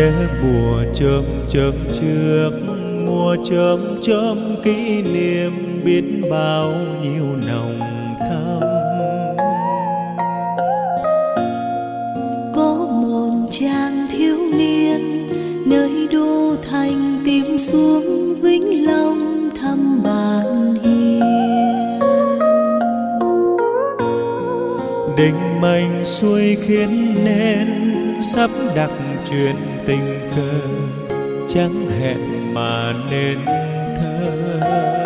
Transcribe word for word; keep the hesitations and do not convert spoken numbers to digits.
nhớ mùa chớm chớm trước, mùa chớm chớm kỷ niệm biết bao nhiêu nồng thắm. Có một chàng thiếu niên nơi đô thành tìm xuống Vĩnh Long thăm bạn hiền. Định mệnh xuôi khiến nên sắp đặt chuyện tình cờ, chẳng hẹn mà nên thơ.